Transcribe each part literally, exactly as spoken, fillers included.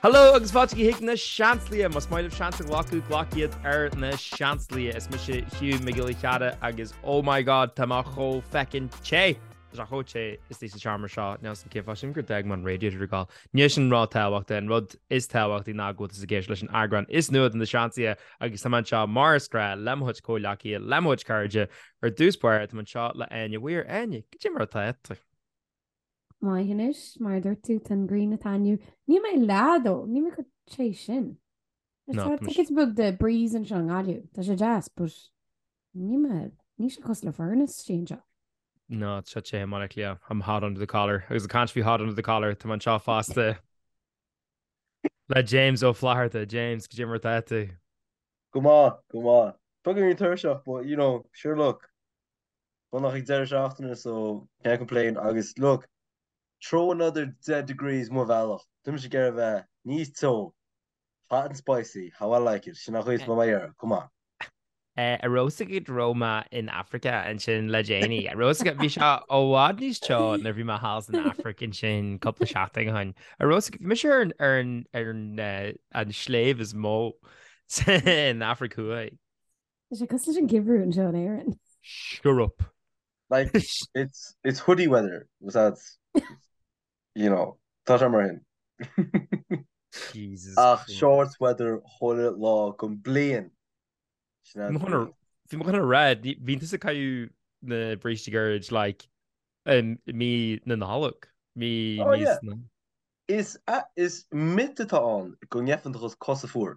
Hello agus fátií hiic na seanslia mas maiileh seansa ghlaú ghlaciad ar na seanslia is mu sé hiú migurí cheada agus oh my god tá cho fecin ché a choté is tí charmar seo ne san céfá sin gur deag man radioúáil. Níos sin rá táhacht an rud is táhacht í nágó a géis leis an agran is nuad an na seansia agus tá seo marscra lemhuiid cólaí lemhuiid cairde ar dúspáir man seo le aine bhuiir aine go mar tá. Mai hinis mar dúir tú tan green ataniu. Ní mé ládó, ní me go sé sin. Is bug de breeze an sean gáú. Tá sé jazz, but ní me ní se cos le furnace sin seo. No, se sé mar lia am hard under the collar. Agus a can't be hard under the collar tá man seo fásta. Le James ó Flaharta, James go mar táú. Go má, go má. Fucking in Thurshock, but you know, sure look. Well, nach ik der afternoon, so can't complain. Agus look. Throw another dead degrees more valor. Dim should get a knees so hot and spicy. How I like it. She not my ear. Come on. Uh, a rosigid Roma in Africa and sin le Janie. A rosigid vi sha o wadni's cho na vi ma house in Africa and sin couple of chatting hun. A rosigid mi sure an earn earn uh, an slave is mo in Africa. Is it cos an giver and John Aaron? Sure up. Like it's it's hoodie weather. Was that you know, thought I'm in. Jesus. Ach, shorts weather, hold it law, complain. Fi mo kind of red. Vín is a cayu na British garage like um me na naluk me. Oh yeah. Is uh, is mid to on go neffen dos Kosovo.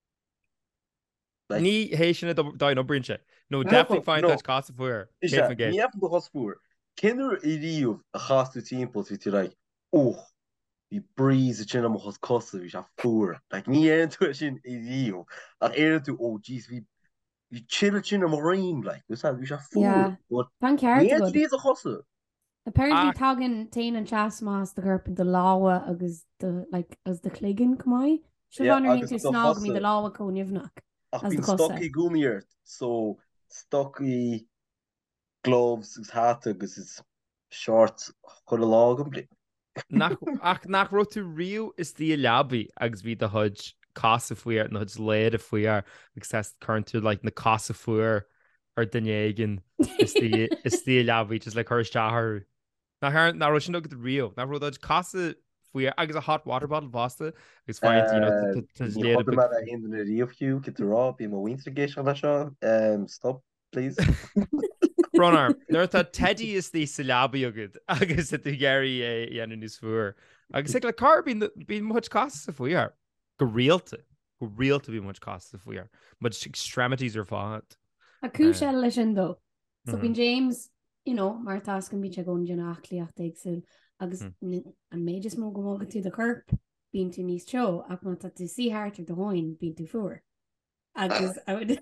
Ní héisian da no brinse. No definitely find that Kosovo. Is neffen do Kosovo. Kinder idiot a gastu teampos wie tú like. Oh, die breeze chin am hos kosse wie a foer. Like ní en sin idio. Ach er to oh jeez wie wie chill chin am marine like. Dus wie a foer. Than care to go. a hosse. Apparently tagin tain an chasmas the gurp the lawa agus the like as the kliggin kamai. Should honor into snog me the lawa ko nivnak. Ach bin stocky gumiert. So stocky gloves is hat agus is shorts ko a law complete. nach ach nach ro tú riú is tí leabí agus bhí a hud casa fuiar na hud léad a fuiar agus chuintú le na casa fuair ar dunéigen is tí leabhí just le chuirteathrú. Na na ro sin go riú na ru casa fuiar agus a hot water bottle basta agus fáint léad in the riomhú get rá bí má wintergéis an seo stop please. Bronarm, nuir tá Teddy is tí sa leabí agad agus tú geirí é dhéanú níos fuair. Agus le car bí much cost sa fuiar. Go rialta, go rialta bí much cost sa fuiar. But extremities are fád. A cú se lei sin dó. So bín James, you know, mar tascan bí se gón dean achliacht éagsúil agus an méidir mó go mágad tú de churp bín tú níos teo ach má tá tú síthart ar do háin bín tú fuair. Agus I would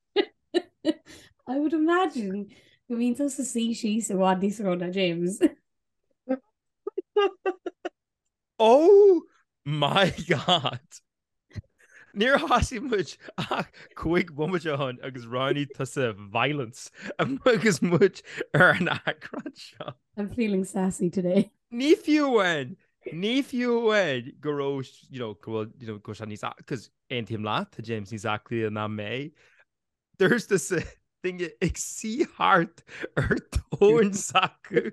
I would imagine go mín to sa sí sí sa bhádí sarona James. Oh my god. Níor hasí muid ach chuig bumaide hon agus ráinní tá sa violence agus muid ar an acran seo. I'm feeling sassy today. Ní fiúhain, ní fiúhain goró you know go you know go se níos agus ein tíim lá tá James níos aclí na mé. There's this uh, thing ag sí hart ar tón sacu.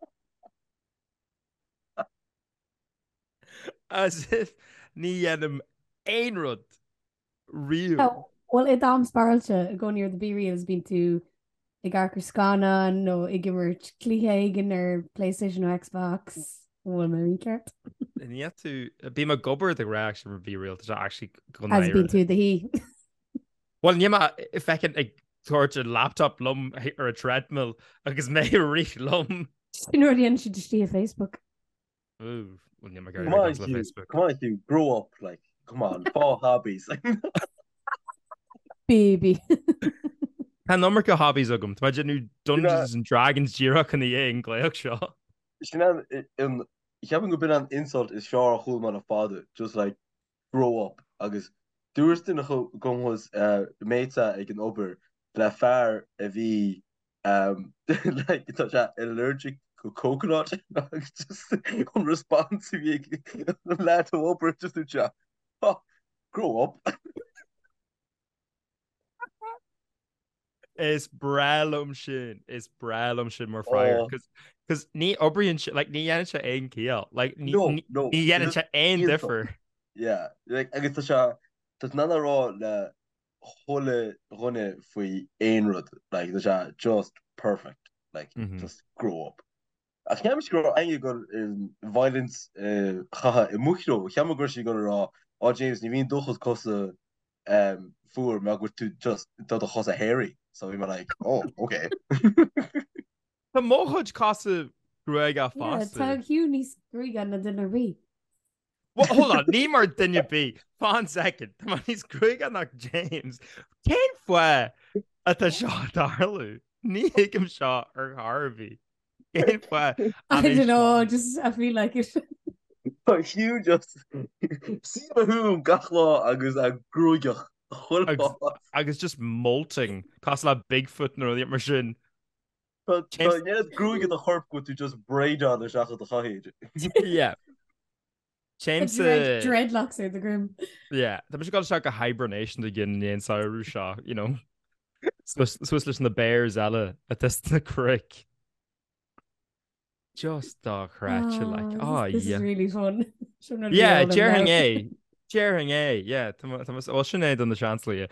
As if ní dhéanam ein rud riú. Oh, well, i dám sparalte go near the B has been to i garcar scana no i gimmert clíhéigen ar PlayStation or Xbox bhfuil me ríceart. And you have to be my gobber the reaction would be real to actually go has been to the he. Well, níma if I can ag tuairt a laptop lum ar a treadmill agus mé rí lum. Nuair si tí a Facebook. Ooh, well, níma come on, you, Facebook. Come on, you grow up like come on, fall hobbies. Baby. Tá number go hobbies agam. Tá genú Dungeons and Dragons ddíireach in the é gléach seo. Sin in ich habe go bin an insult is sure a cool man of father just like grow up agus dúirtin gom was uh méta ag an ober le fear a bhí um like it's allergic go coconut just unresponsive le op just chat grow up. Is brelum sin is brelum sin mar fire cos cos ní obrion like ní dhéanaan se aon cíal like ní no ní no ní dhéanaan se aon differ. Yeah, like agus tá se tá nana rá le cholle runne faoi éonrad like tá se just perfect like Mhm. just grow up. A cheam go ein go violence chacha i muchro cheam go si go rá á James ní hín dochas kosa um fuair me go tú just dat a chos a hairy so we were like oh okay. Tá móchuid casa gruig a Yeah, fásta. tá hiú níos grúig an na duine rí. Well, hold on, ní mar dunne bí fá second Tá mar níos gruig an nach James cén foioi a tá seo darlú ní hiigem seo ar Harvey cén foioi I don't know, just I feel like it. Hugh just si a húm gachlá agus a grúigeach agus just molting cos le Bigfoot nó dhéar mar sin. grúige a chorp go tú just braid an seach a chahéide. Yeah. James Dread, dreadlocks are the grim. Yeah, Tá se got se a hibernation gin in saoú seo, you know. Swiss leis na bears eile a test na crick. Just dá chráte like oh this yeah. is really fun. Yeah, Jerring A. Jerring A, yeah. Tá sin éad an na seanslaí.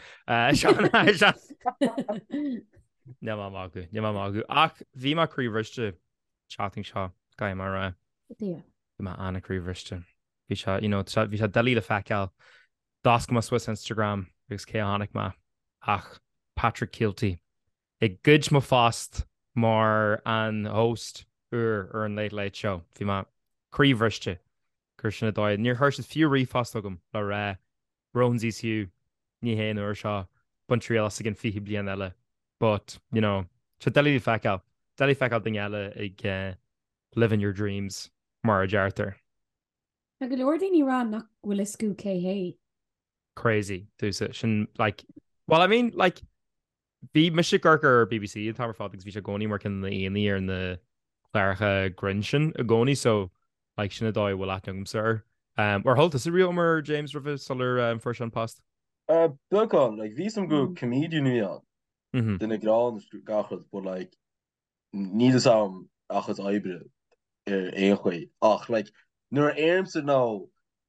Ne mágu, ne mágu. Ach bhí mar críomhrichte chatting seo ga mar ra. Yeah. Má anna críomhrichte. Bhí se, you know, bhí se dalí le feiceáil das go Swiss Instagram agus cé hánig má ach Patrick Kilty. Ag good má fast mar an host ur ar an Late Late Show. Bhí má críomhrichte gur sinna dóid. Níor thuir fiú rí fast agam le ré Ronzí's hiú ní héana uair seo Montreal as gin fihi blian eile. But, you know, se dalí feiceáil. Dalí feiceáil ding eile ag uh, living your dreams mar a deartar. Na go leor daoine rá nach bhfuil iscú cé hé. Crazy dúsa sin like well I mean like bhí me si gurgur B B C an tamar fád agus bhí se gcóí mar cin na aonaí ar na chláircha grin sin a gcóí so like sinna dóid bhfuil agam sir. Um, or holtas a real mar James Rivers solar um, first an post. Uh, Bilcon, like ví some good comedian nu an. Mhm. Den ik graan gachas, but like niet sam achas aibre er échwe. Ach like nur ermse nou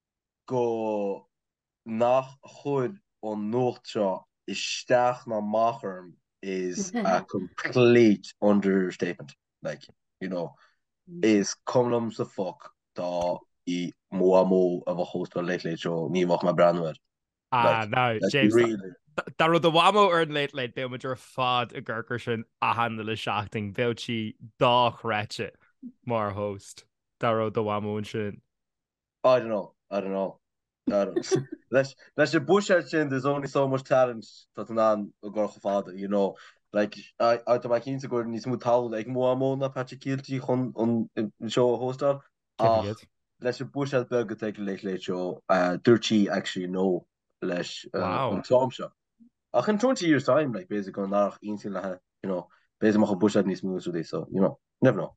go nach goed on nochtja is staach na machem is a complete understatement. Like you know is komlum se fuck da i mo mo of a host a late late show ni mag my brandware. Ah Like, no Like, James really. Tá rud a bhamo ar an Late Late be muidir fád a ggurcar sin a handle le seachting bhiltí dáchreite mar host Tá rud a bhamo sin. I don't know. I don't know. I don't know. Let's let's your bush chin. There's only so much talent that an a go father. You know, like I out of my keen to go and smooth towel like more more na Patrick Kilty on on show hostel. Ah, let's your bush out burger take a late late show. Uh, Dirty actually no less. Wow. On Tom show. I can twenty years time like basically on nach easy like you know basically my bush out needs moves with this so you know never know.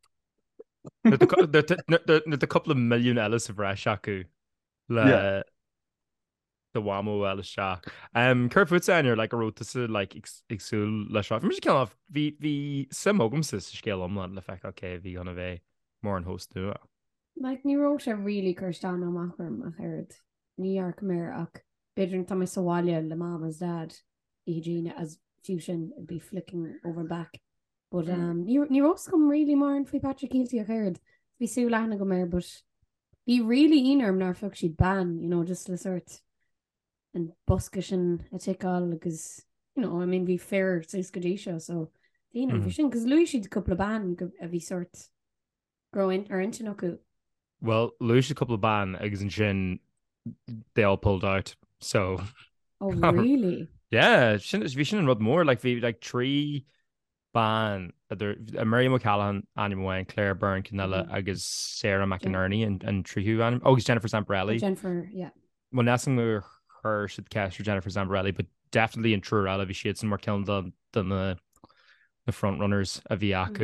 a couple of million Ellis of Rashaku le the Wamo Ellis Shack. Um, Kerfoot Senior like a road to like exul le shot. I'm just kind of the the sim ogum sis scale on that effect. Okay, the on a way more and host to it. Like ní ró sé really Kirstán amachrum a heard New York Mayor ach bidring Thomas Sowalia le mama's dad Eugene as fusion would be flicking over back. But um, ní rós come really more in fi Patrick Kilty a heard. Bhí sú lena go mayor, but bhí really inarm nar fuck she'd ban, you know, just le sort and buskishin a tickall because you know, I mean, bhí fair sus godisha, so the inarm fishing because Louis she'd couple of ban a bhí sort grow in or into no. Well, Louis a couple of ban eggs and shin they all pulled out. So oh really? Yeah, we shouldn't run more like we like three ban there Mary McCallaghan, Annie Moyne, Claire Byrne, Canella, mm-hmm. agus Sarah McInerney yeah. and and Trihu Anim. Oh, it's Jennifer Zamparelli. Oh, Jennifer, yeah. Well, nothing with her should cast for Jennifer Zamparelli, but definitely in Trurella, she had some more killing than than the the front runners of Iaku.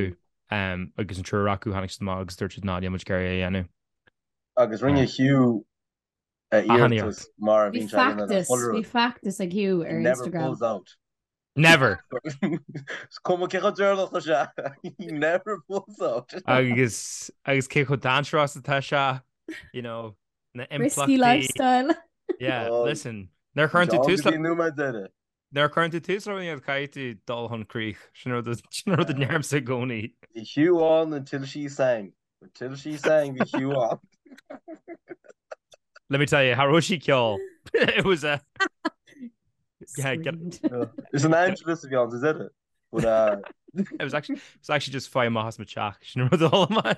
um agus an trú acu hanig má agus dúirt ná muid gaiir dhéanú. agus rinne hiú Ahaníocht. mar Bhí factus bhí factus ag hiú ar Instagram. out. Never. Kom ce deirlach se never pulls out. agus agus cé chu dansrás atá se, you know, na Risky implachtí. lifestyle. Yeah, Oh, listen. Nar chuint tú tús nu me deide. nar chuint tú tús leíad caiitú dul hon críoch sin ru the nearm sa gcónaí. I hiú an until she sang. Until she sang vi hiú an. Let me tell you, Haroshi Kyo. It was a yeah, get, It's an Angelus of Jans, is it? But uh it was actually it was actually just five mahas machach. You know the whole man.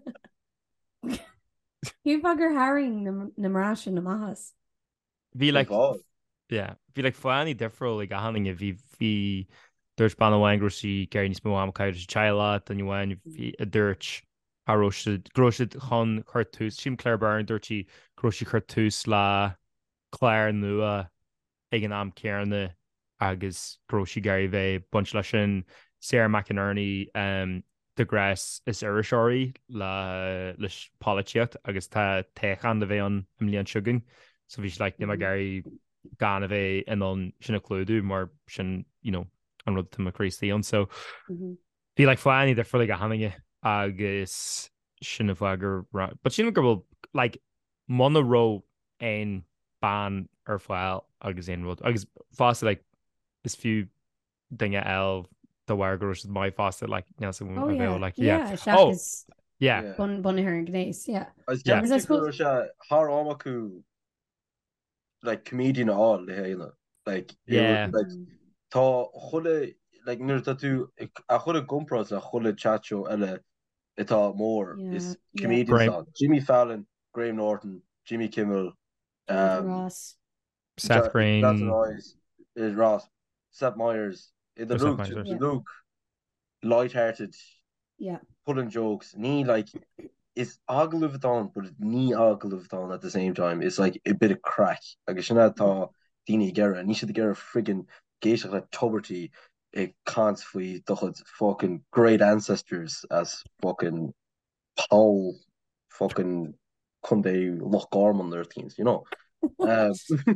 Hí bagur haring na marráis na mahas. Be like God. yeah, be like funny different like handing if you be there's ban wangro si Gary Nismo am kind of child and you went a dirt Haroshi groshid hon cartus Jim Claire Byrne dirty groshi cartus la Claire nua igen am cairne agus groshi Gary ve bunch lashin Sarah McInerney um the grass is irishori la lish politicht agus ta techan de ve on million sugar so vi like ni Gary gan a bheith in an sinna clúdú mar sin, you know, an rud to macréí an so bhí le fáinní de fulig a haninge agus sinna bhagur but sin gur bhfuil like mna ró ein ban ar fáil agus ein rud agus fásta like is fiú dinge el do bhhar gur mai fásta like ne Oh, bheith yeah. like Yeah, yeah Shaq oh is yeah bun bun her an gnééis, yeah. As Yeah. James I suppose- Har amaku like comedian all le héile like Yeah. like tá cholle like nu dat tú a cholle gompras a cholle chacho elle itá mór Yeah, is yeah. comedian Graham- song. Jimmy Fallon, Graham Norton, Jimmy Kimmel, um, Ross. Seth Ja- Green Jonathan Noyes, is Ross, Seth Meyers, in the Oh, Seth Luke, Meyers, the yeah. Luke, light-hearted, Yeah. pulling jokes. Ní like it's agluvathon, but it's ní agluvathon at the same time. It's like a bit of crack. Like it's not tá Dini Guerra. Ní should get a friggin' geisha like tuberty. It can't flee the fucking great ancestors as fucking Paul fucking Kunde Loch Gorman their teams, you know. Um,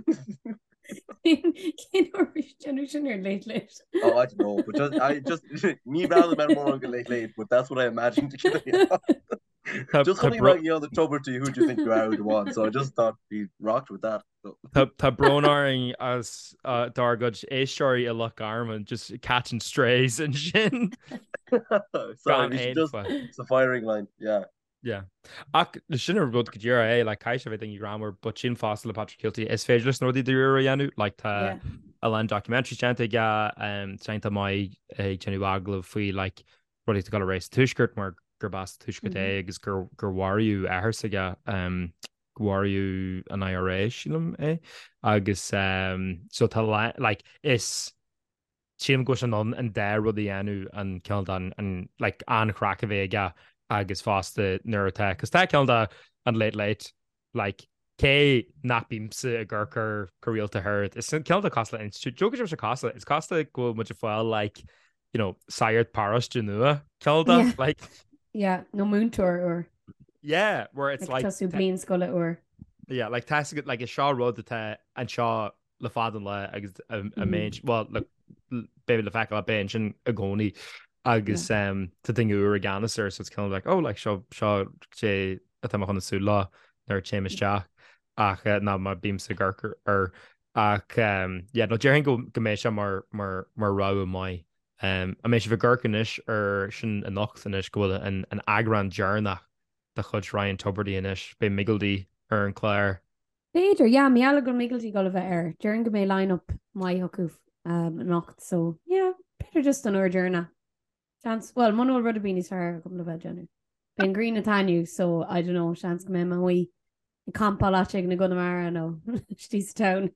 Cén generation ar late late. oh, I don't know, but just I just me rather than more late late, but that's what I imagined. Tá- Just tá coming bro- back on the tuberty, who do you think you are the one? So I just thought we rocked with that. So. Tá tá bronaring as uh, dar good éisteoirí a luck arm just catching strays and sin. Sorry, Gan we should éad just fa. it's a firing line. Yeah. Yeah. Ach le sin ar bud go dtíar é le caiis everything you grammar, but sin fásta le Patrick Kilty is féidir leis nóí de euro dhéanú like tá Yeah. a land documentary chanta ga um Santa mai genú aglah faoi like rudí go a rééis tuisgurt mar gur bas tuisgurt é agus gur gur warú airsaige um warú an I R A sílam é agus um so tá le- like is sin go an an an dé rudí anú an cean an an like an crack a bheith ga agus fásta nuirtá cos tá cean an late late like cé nachbíimsa a ggurchar choíalta hurt is cean a costa institute jogur se costa it's costa go mu fáil like you know sired paras de nua cealda Yeah. like Yeah, no moon tour or yeah where it's like like tasú blin scoile or yeah like tá like is seo rud atá an seo le fadan le agus a a méid well le bé le fe le ben sin a gcónaí agus um tá thing uair a ganasir so it's kind of like oh like seo seo sé atá chuna sú lá nar téimiis teach ach eh, ná mar bím sa ggurchar ar ach um yeah no dearan go go mééis se mar mar mar ra mai um a mééis bh ggurcanis ar sin a nachtanis gohfuil an an agran dearnach de chud Ryan Tuberty inis be migaldaí ar an chléir. Beidir, yeah, mi ala go migaltí go bheith air. During go mé line up mai hocuh um nacht, so yeah, Peter just an urjourna. Chance, well, manuel rud a bíní ar go le bheith Jenny. Ben green a taniu, so I don't know, chance go mé man wi campa láte na gona mar no stís town.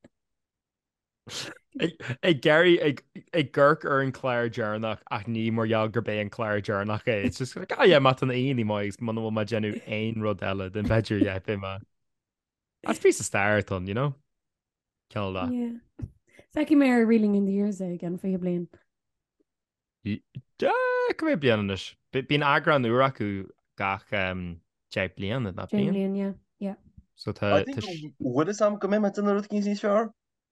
Ag Gary ag ag ggurc ar an chléir dearnach ach ní mar jaag gur bé an chléir dearnach é. It's just like, oh yeah, mat an aoní mais man bhfuil ma genú aon rud eile den beidir yeah, be ma. That's piece of starton, you know? Ceal da. Yeah. Saki mé ar reeling in the ears again for you blin. go mé blianais. Bhín agra an uair acu gach te blian na blian. Jamie, yeah, yeah. So I tá think would it Sam go me in the Ruth sure?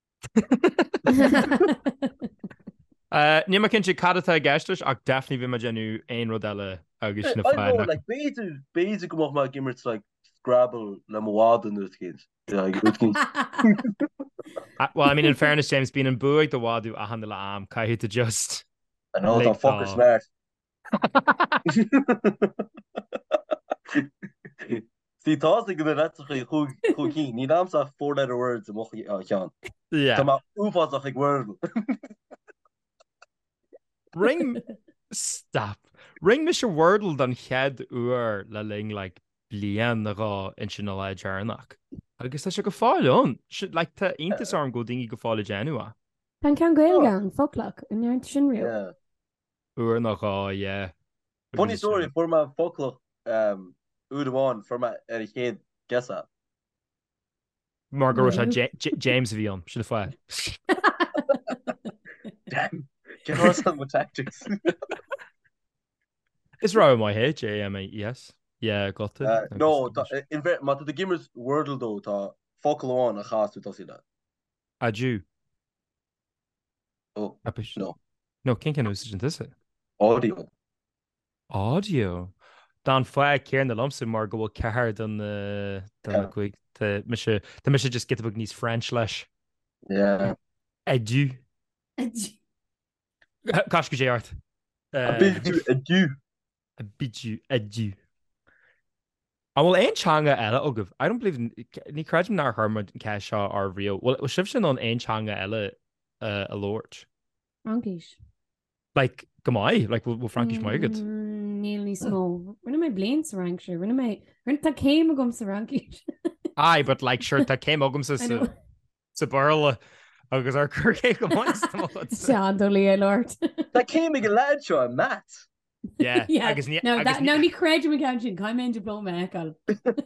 Ní mar cinn si cadtá gastas ach definitely bhí mar genú aon rodile agus na I know, fáin. like basic basic go my gimmers like Scrabble le wad in Ruth kids. Yeah, Ruth kids. Well, I mean, in fairness, James, being in buig the wadu a handle am caiith to just. I know that fucker smart. See, thoughts like that. That's who who he need. I'm sa four letter words. I'm okay. Can. Yeah. Come on. Ufas like word. Ring. Stop. Ring Mister Wordle dan head uer la ling like blian ra in sin le jarnach. Agus tá se go fáilón si le tá intas arm go dingi go fáile genua. Pan cean gail gan folklach in neart sin riú. Yeah. Uair nach rá, yeah. Funny story for my folklach um Udawan for my er head guess that. Margaret James Vion should have Damn. Get us some tactics. It's right in my head, J M A yes. Yeah, got it. Uh, no, ta, in fact, ma the gamers wordle though ta focal on a khas to see that. Adieu. Oh, no. No, ken ken usage this it. Audio. Audio. Dan fa care the lumps mar go car than the than quick to Misha the Misha just get the book needs French lesh. Yeah. Adieu. Gosh go art. Adieu. Adieu. Adieu. Adieu. I will einchanga ella oguf. I don't believe ni crajim na hermod kasha are real. Well, was shifting on einchanga ella uh, a lord. Frankish. Like gamai, like will Frankish my good. Nearly small. When am I blamed Sarankshire? When am I when ta came agum Sarankish? Aye, but like sure ta came ogum sa sa barla agus our curke gamai. Sandoli lord. That came a lad show Matt. Yeah, yeah. Agus, no, that, no, ní credit McCountin, caiim in diploma eáil.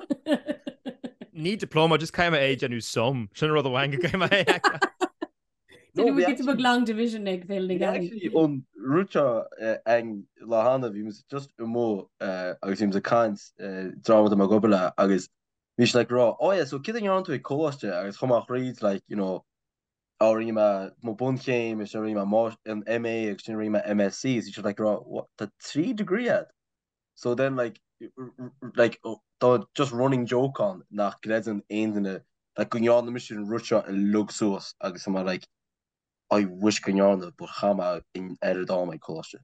Ní diploma, just caiim age and who's some. Shouldn't rather wanga caiim eáil. No, we get to book long division ag fel nig actually on Rucha ang lahana vi was just mo uh agus him a kant uh drama ma gobela agus mis like raw oh yeah so kidding on to a cost agus chomach reads like you know or ima mo bun came is ima mo an M A exchange ima M S C you should like raw what the three degree at so then like like uh, just running joke on nach greden ein in the like going on the mission Rucha and luxus agus some like I wish Ganyana but Hama in edit all my culture.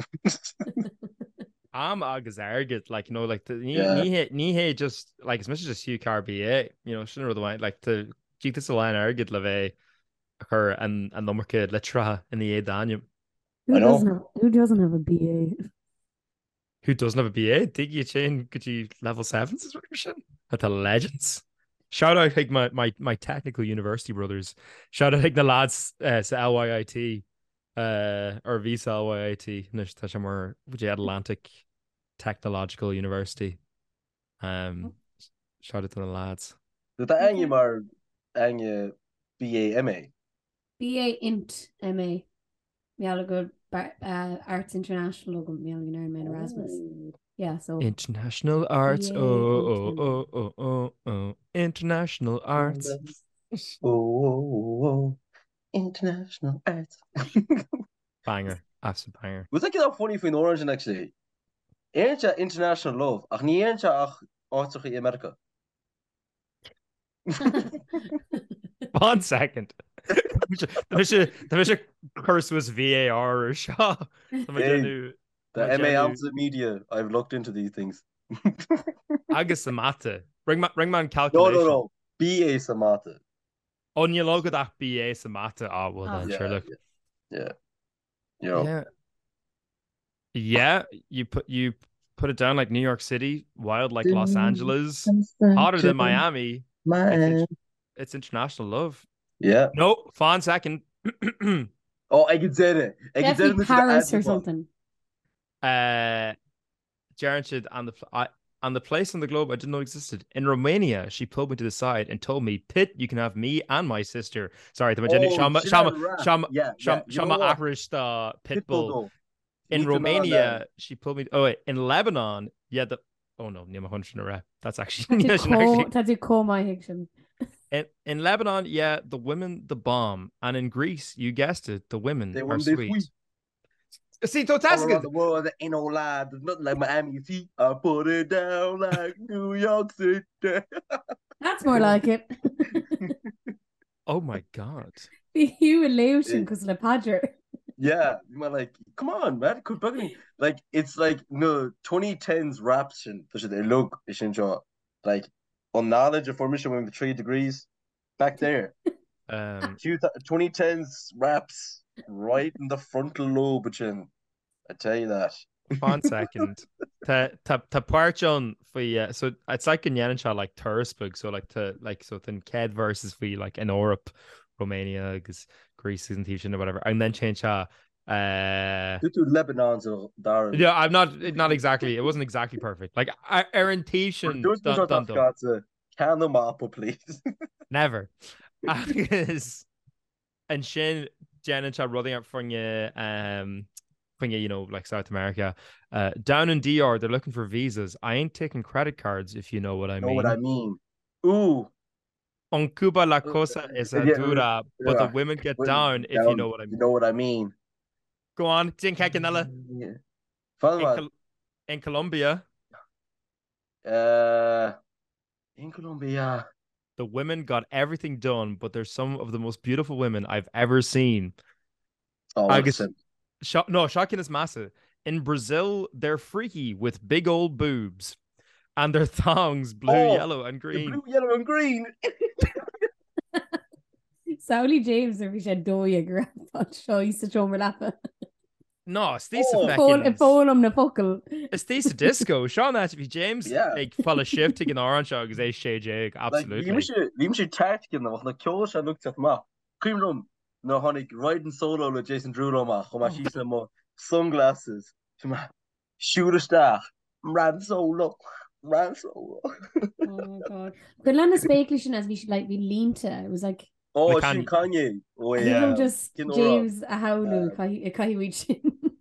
I'm agus argid like you know like the Yeah. ni ni hey just like as much as just U R B A you know shouldn't really mind like to keep this line argid leve her and and number kid litra in the Daniel. Who I know. doesn't have, who doesn't have a B A? Who doesn't have a B A? Dig you chain could you level seven subscription? At the legends. Shout out like my, my my technical university brothers. Shout out like the lads uh, sa L Y I T uh, or Visa L Y I T Nish tá sé mar Atlantic Technological University. Um, shout out to the lads. Did that any more any B A M A? B A Int M A. Yeah, good uh, Arts International logo me an Erasmus. Yeah, so International Arts. Yeah, Oh, oh, oh, oh, oh, oh. International Arts. Oh, oh, oh. International Arts. Banger. Absolute banger. Was that that funny for Origin actually? Eentje international love. Ach nie eentje ach artsige in America. One second. There was a curse was V A R or Shaw. Hey. The M A Amsa media, I've looked into these things. Agus Samata. Ring Ringman No, calculation. no, no. B A Samata. On your logo that B A Samata. Oh, well Oh. then, Yeah, sure, look. yeah. Yeah. You know. Yeah. Yeah, you put you put it down like New York City, wild like Los Angeles, hotter than Miami. It's, in- it's international love. Yeah. No, fun second. Oh, I can say it. I can say it. definitely Paris or something. uh Jared said on the pl- I, on the place on the globe I didn't know existed. In Romania, she pulled me to the side and told me, Pitt, you can have me and my sister. Sorry, the Magenic Oh, Shama she Shama had a rap. Shama Yeah, Shama yeah. You know Shama what? Ahrish uh Pitbull Pitbull. go. in Need to know Romania, that. she pulled me. Oh, wait, in Lebanon, yeah. The oh no, Nima Hunter. That's actually, Tá yeah, tú actually có- tá tú cómá hiic sin. in, in Lebanon, yeah, the women, the bomb, and in Greece, you guessed it, the women They are won this sweet. week. See, All fantastic. around the world, there ain't no lie. There's nothing like Miami. You see, I put it down like New York City. That's more like it. Oh my god. Bhí hiú a léú sin Yeah. cos le padre. Yeah, you might like, come on, man. Could bugging like it's like no twenty tens raps and they look like on knowledge of formation when the three degrees back there. Um, twenty tens raps right in the frontal lobe, chin. I tell you that. one second. Ta ta ta parchon for yeah. So it's like in Yenisha like Turspug. So like to like so then Ked versus for like in Europe, Romania, because Greece isn't teaching or whatever, and then change uh uh Due to Lebanon's Darren. yeah, I'm not not exactly. It wasn't exactly perfect. Like our orientation Those done, ones done, I've done. got to can them up, please. Never. Agus and Shin Jen and Chad running up from you um from you, you know, like South America. Uh down in D R, they're looking for visas. I ain't taking credit cards if you know what I know mean. what I mean? Ooh. On Cuba la cosa es a Yeah, dura, but the yeah. women get Women down get if you down, know what I You mean. know what I mean? Go on, Jin Kakanella. Yeah. In, Follow Col- in Colombia, Uh, in Colombia. the women got everything done, but there's some of the most beautiful women I've ever seen. Oh, I what guess a Sho- no, shocking is massive. In Brazil, they're freaky with big old boobs and their thongs blue, Oh, yellow, and green. blue, yellow, and green. Saoirse James ar bhí sé dói a gra seo í sa tromer lepa. No, it's these Oh. fucking. Fólam na focail. It's these disco. Sean that if you James, Yeah. like full of shift taking orange because they shade jig. Like, Absolutely. we should, we should tactic in them. Like, Kyosh, I looked at ma. Cream room. No, honey, riding solo with Jason Derulo, ma. Come on, she's some more sunglasses. Come on, shoot a star. Ran solo. Ran solo. Oh my god. But Lana speculation as we should like be línta. It was like Oh, Like Shin Kanye. Oh, I yeah. don't just Kin Ora. James a howlu Um, cai caihuid sin.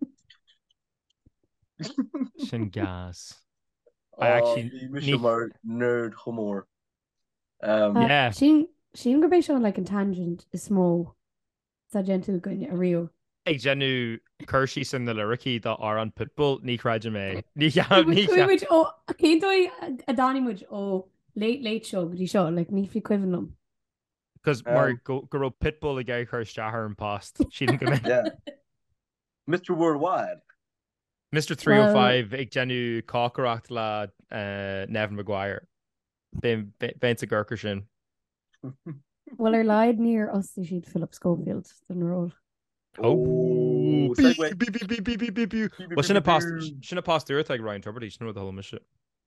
Shin gas. Oh, I actually the need- Mishamar nerd humor. Um, Yeah. Sin sin go bééis like an tangent is smó Tá gentle goine a rio. Ag genu Kershey sin na lyrici that are on Pitbull, ní craid me. Ní ceap, ní ceap. Cuimuid ó cé dói a dánimuid ó late late show go dí seo like ní fi cuihannom. Because Um, mar go go Pitbull a gay Kersh Jahar and past. She didn't come in. yeah. Mister Worldwide. Mister three oh five ag genu Cockeracht la uh, Nevin Maguire. Ben Ben a Gurker sin. Well ar leid níor os siad Philip Schofield den ró. Oh, segue. beep, beep, beep, beep, beep, beep, beep, beep. Well, shouldn't have passed. Shouldn't have passed Earth like Ryan Tuberty. Shouldn't know what the whole mission.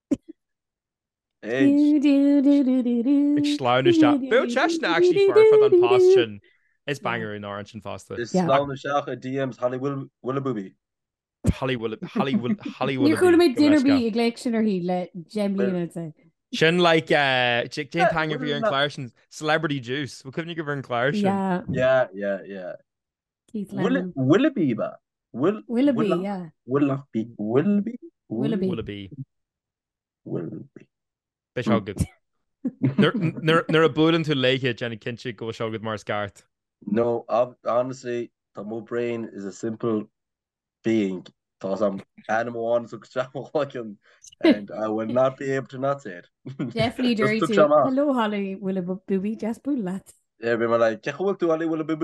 Edge. Ag sláine sta. Bill Cheshna actually far for than passion. It's banger in orange and faster. Is Yeah. Sloan Shacha D Ms Holly Will Willabooby. Hollywood, Hollywood, Hollywood. Níor chuúla méid dinner bí ag léic sin ar hí le Gemlína sé. Shin like uh, Jake Jane Yeah, Tanger for what your is that? Clarkson celebrity juice. What couldn't you give her in Clarkson? Yeah, Yeah, yeah, yeah. Keith Will Lemon. Willoughby, ba? Will Willoughby, Willow- yeah. Willoughby, Willoughby, Willoughby. Will it be? Willoughby. They all good. They're they're they're a bulletin to lake it. Jenny Kinchik go show good Mars Garth. No, ob- honestly, the my brain is a simple being. Because I'm animal on so fucking, and I will not be able to not say it. Definitely Just Jerry took too. some off. Hello Holly Willoughby, just bú leat. Yeah, be like, "Check out to Ali Willoughby."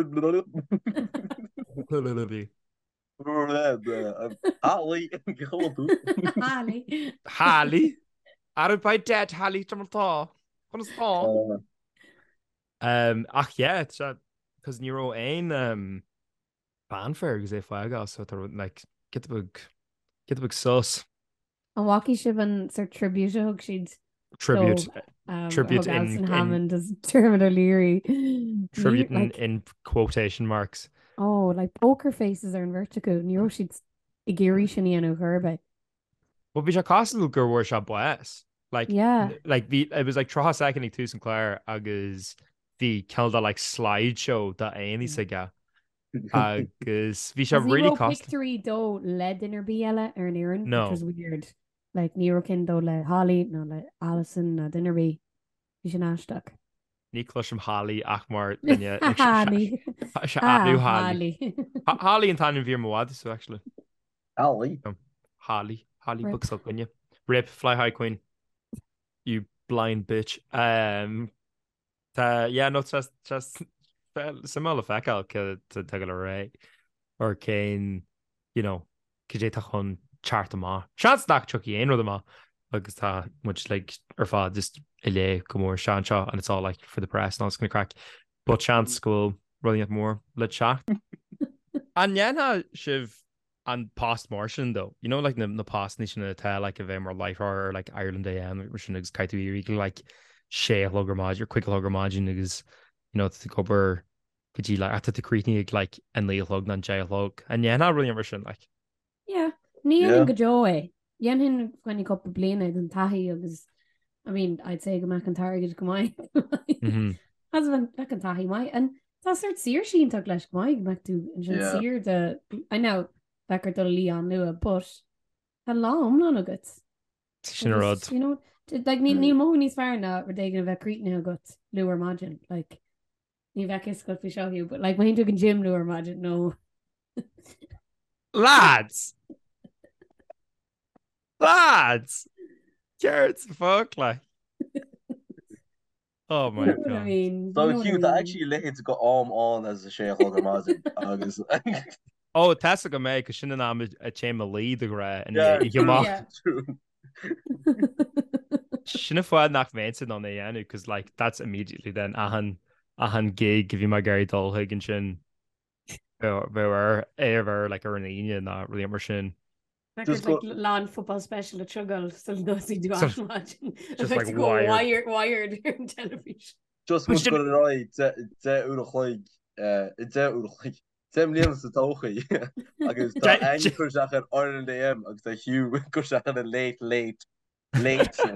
Holly, Holly. Harley. Arad by dead Harley Tramaltha. Uh, Um, ach yeah, it's because Nero ain um fanfare because they flag so they're like get the book, get the book sauce An walkie sib an sir tribute hug she'd tribute um, Tribute hug Alison in- in- Hammond as Dermot O'Leary. tribute in, Like, in quotation marks. oh, like poker faces are in vertigo. Nero she'd i géirí sin íanú herbe. But be castle gur workshop boys like Yeah. like the it was like Troha second two Sinclair agus the Kelda like slideshow that Annie Mm. Siga agus bhí se Has ní really ro cost. picturí dó le dinner bí eile ar an éan, No. which was weird. Like ní cin dó le Holly nó le Alison na dinner bí hí sin áisteach. Ní cluisiim Holly ach mar dunne Hálaí. se Ah, aú Holly. Holly. Holly an tanin bhíar mhád so actually. Ali. Holly, Holly Rip. books up when you rip fly high queen. You blind bitch. Um tá yeah no just just similar fecal que to take a ray or céin you know cé tá chun chart má. Seans nach chuí aon rud má agus tá much like ar fá just i lé go mór sean seo and it's all like for the press and it's gonna crack. But chance school running at more let seach. An dhéana sibh an past Martian though, you know, like na, na past ní sinna tá like a bheith mar life or like Ireland A M mar sin agus caiitú í like sé logur máid or quick logur máid agus you know to cover could you like at the Cretan like an leolog nan jailog and yeah not really mar sin like Yeah, ní Yeah. an go jo é. Dhéan hin chuinnig cop bliana an taí agus I mean, I'd say go meach an target go mai. mhm Has van ag an taí mai an tá suirt sir sin tu leis go mai me tú an sin Yeah. sir de I know becker do lí an nua but tá lám ná agat. sin a rud You know, t- like ní Mm. ní mó níos fear na ar dégan a bheith cretan agat luar margin like ní bheith is go fi seohiú, but like main tú an gym luar margin no. lads lads Jared fuck like oh my You know what I god mean, So you know what I cute. mean. I actually let it go arm on as a share hog Amazon. Agus. oh Tessa go méid go sinna ná a ché a líd a ra and Yeah. i gach Yeah. True. sinna fád nach féin an é anu cos like that's immediately then ahan ahan gig if you my Gary Dolhig and sin bhar éhar like ar an aine ná ri mar sin Becker's Just like go- lawn football special at Chugal, so does he do So- so, imagine. just Like like to go wired. wired, wired in television. Just But was you- good right. De ur chloig. Uh, de ur chloig. Sem liam sa tochi. Agus da Ja- ein kursach an Ireland A M agus da Hugh kursach an late late late show.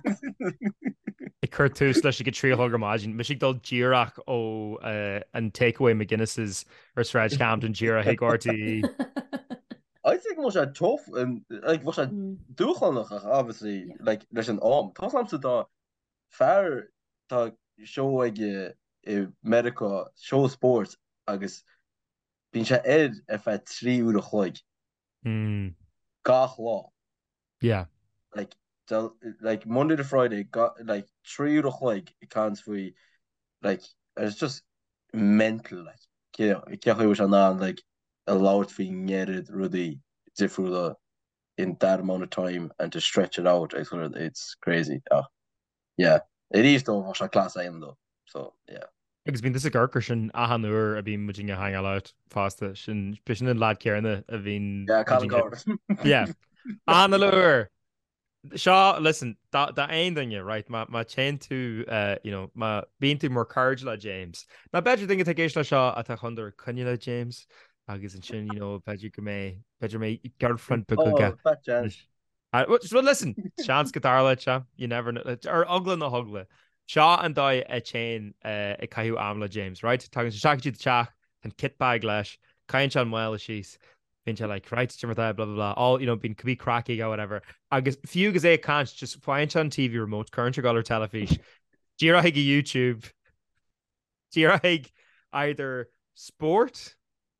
I chur túús leis go trí thugur mágin, mu dul ddíach ó an takeaway McGuinness's ar Sraj Camden ddíra hiigortaí. I think was a tough and like was a Mm. doelhandig obviously Yeah. like there's an arm. Toch am ze da fair tá show ige e medical show sports agus bin se ed if I trí uur chloig Mm, gach law yeah. like del- like Monday to Friday got like trí uur chloig it cans fwy like it's just mental like you know ik was an an like allowed fi nerid rudi different in that amount of time and to stretch it out I sort of it's crazy oh yeah it is though was a class I am though so yeah Agus bín dis a ggurchar sin ahanúair a bhín muing a hang out fásta sin pe sin an lad cearna a bhín yeah Colin Coward yeah anna luair seo listen that that aon danne right má má chain tú uh, you know má bíon tú mór courage le James na beidir dinge te géis le seo a tá chundar cunne le James agus an sin you know beidir go mé beidir mé girlfriend bu go oh fat chance Uh, well, well, listen, chance guitar cha you never know or ugly na hugla. Shaw and I a chain uh, a caiú amla James, right? Talking to Shaki the Chach and kit bag lash, kind John well she's been like right blah blah blah all you know been could be cracky or whatever. I guess few guys can't just find on T V remote current or television. Jira hig YouTube. Jira hig either sport.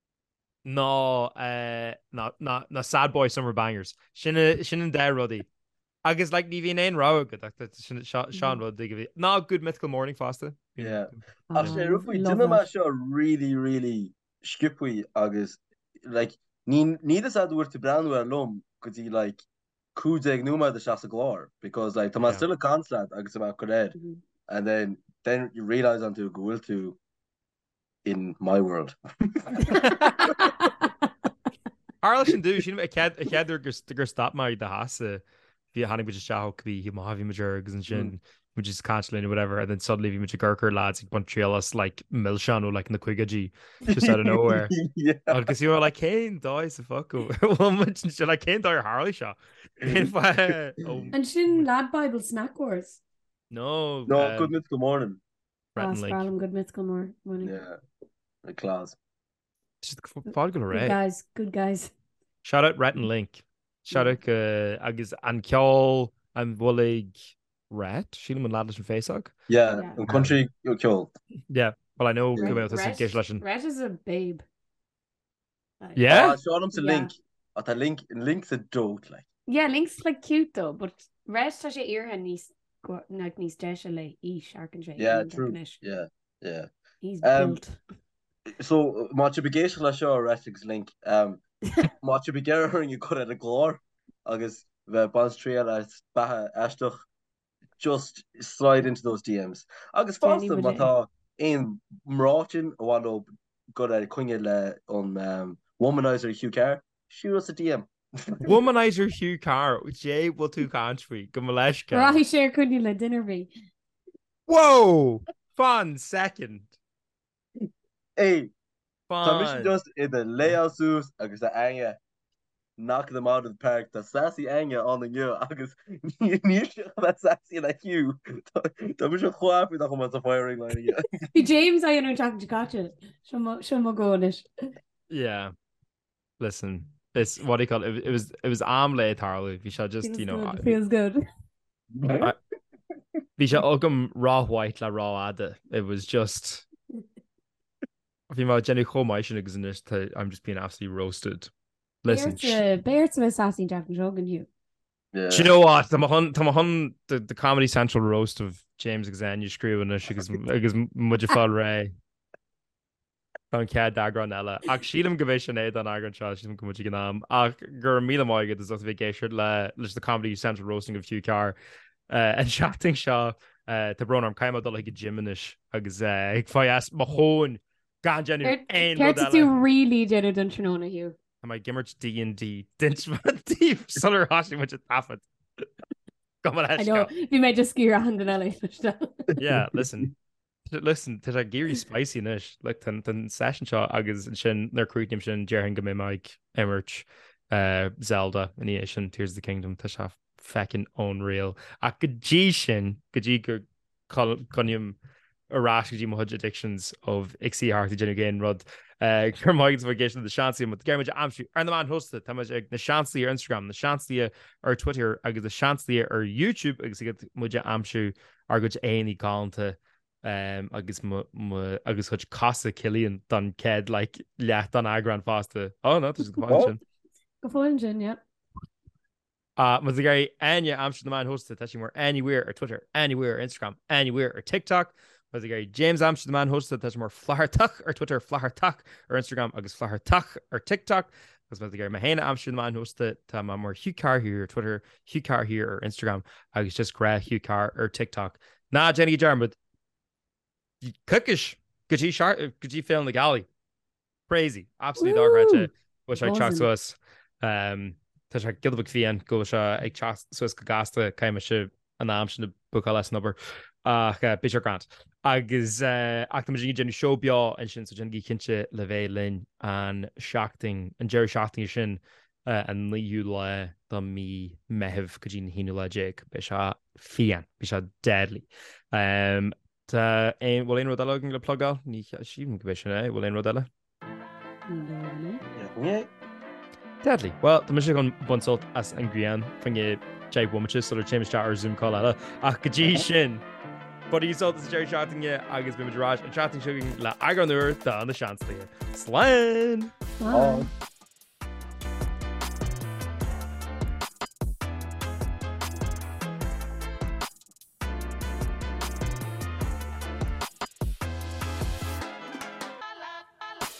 No uh not not not sad boy summer bangers sinna sinna there ruddy agus like ní bhíon éon rá go sinna Sean rud give no good mythical morning fasta yeah Oh, actually love rugby dinner that. match are really really skipwy agus like ní ní is ad to brand lum could he like kudeg numa the shas glor because like Thomas Yeah. still a constant agus about could Mhm. and then then you realize onto go to in my world Arla sin dú sin chéidir gur stop mai de hasasa bhí hanig bu seach bhí hi má bhí magur agus an sin which is cancelling or whatever and then suddenly bhí mu gurcur lads ag buntrialas like mil sean ó like na cuigadí just out of nowhere yeah agus you were like céin dá sa fuck se like céin dá ar Harley seo oh And sin lad Bible snack wars. no no um, good mythical morning Bretton Ah, Lake. Sparlam good mythical more morning. yeah the class fáil go Good ré. guys, good guys. Shout out Rhett and Link. Shout out uh, agus an ceol an bhfulig Rhett. Sílim an lad an féasach. Yeah, Yeah. an country go ceol. Yeah, well I know Yeah. go mé Rhett- géis leis an. Rhett is a babe. Like- Yeah? Sean to Yeah. link. At a link link's a joke like. Yeah, Link's like cute though, but Rhett tá sé iartha níos go- nag níos deise le ís arcan sé. Yeah, Ian true. Decanish. Yeah, yeah. He's Um, built. So má be géisi le seo Retix link. Um, má be gearing you cut at a glór agus bheith bans trí a bathe eisteach just slide into those D Ms. Agus fásta Jenny would mátá ein mráin a bhhail go a chuine le an um, womanizer Hugh Carr. Shoot us a D M. Womanizer Hugh Carr, Jay will two country. Go leis Rá sé chunne le dinner bhí. Whoa! Fun second. Hey, tá mis Fun. just in the layout sus agus a aine knock them out of the park. Tá sassy aine an an you agus ní that sassy like you. Tá mis chuáfi nach chum a firing line again. Bhí James a anú teach gacha. Seo má ggóis. Yeah. Listen, it's what do you call it? It, it was it was amle tarlu. We shall just you know. Feels good. We shall ogum raw white la raw ada. It was just. If you know Jenny Comation exists, I'm just being absolutely roasted. Listen, Beirts me sassy Jack and Jogan you. Yeah. do you know what? The mahon, the mahon, the the Comedy Central roast of James Xan, you screw in it because because much of fun Ray. Don cad dagron ella. Ach sílam govéis é don agran seo sílam go muid gnám. Ach gur míle maigad is bhí géisiir le leis the Comedy Central roasting of Hugh Carr uh, an chatting seo uh, tá bronarm caiimime dul go Jiminis agus uh, ag fá as má hón gan genú ein Ceir tú rilí déidir don tróna hiú. Tá mai gimmert D and D dintíh sulir hasí mu tafad. Go I know, bhí méid just scír a hand an eile. Yeah, listen. Listen, tá a géirí spicy inis le den session seo agus sin nar cruúnim sin dearhan go mé maig Emmerich uh, Zelda in í sin Tears of the Kingdom tá se fecin unreal. A go dtí sin go dtí gur conium arás go dtí mo hud addictions of Ixí Hartí genu géin rud gur maigad bhgéisi de seansaí mu gaiimiid amsú ar na man hosta tá ag na seansaí ar Instagram, na seansaí ar Twitter agus na seansaí ar YouTube agus muide amsú ar go éí gáanta Um, agus mu, mu, agus chuid casa cilíonn don ced le like, leat an agran fásta. Oh no, there's go fáin sin. Go fáin sin, yeah. Uh, mas a gairí aine amsú na man hosta tá sin mar anywhere ar Twitter, anywhere ar Instagram, anywhere ar TikTok. Mas a gairí James amsú na man hosta tá sin mar flahartach ar Twitter, flahartach ar Instagram agus flahartach ar TikTok. Agus mas a gairí mahéna amsú na man hosta tá má mar Hugh Carr here ar Twitter, Hugh Carr here ar Instagram agus just gra Hugh Carr ar TikTok. Na Jenny Jarmuth Cookish, could you sharp? Could you feel in the galley? Crazy, absolutely dog right. Which I chat to us. Um, Tá sé gilbh fian go se ag chat suas go gasta caiime se an am sin na buá leis number ach Bishop Grant. Agus ach tá gin genú showbeá an sin so gen gí cinse le bhéh linn an seachting an Jerry seachting sin an líú le do mí meheh go dtín híú le Jake be se fian, be se deadly. Um, Tá é bhfuil éon rodile le plugáil ní sín go sin é bhfuil éon rodile? Deadly. Well, tá sé gon bunsalt as an grían fan Jake Womaches so James Chat ar Zoom call eile ach go dtí sin budí salt is Jerry chatting agus be marrás an chatting suing le agan nuair dá na seanslaí. Sláin! Oh.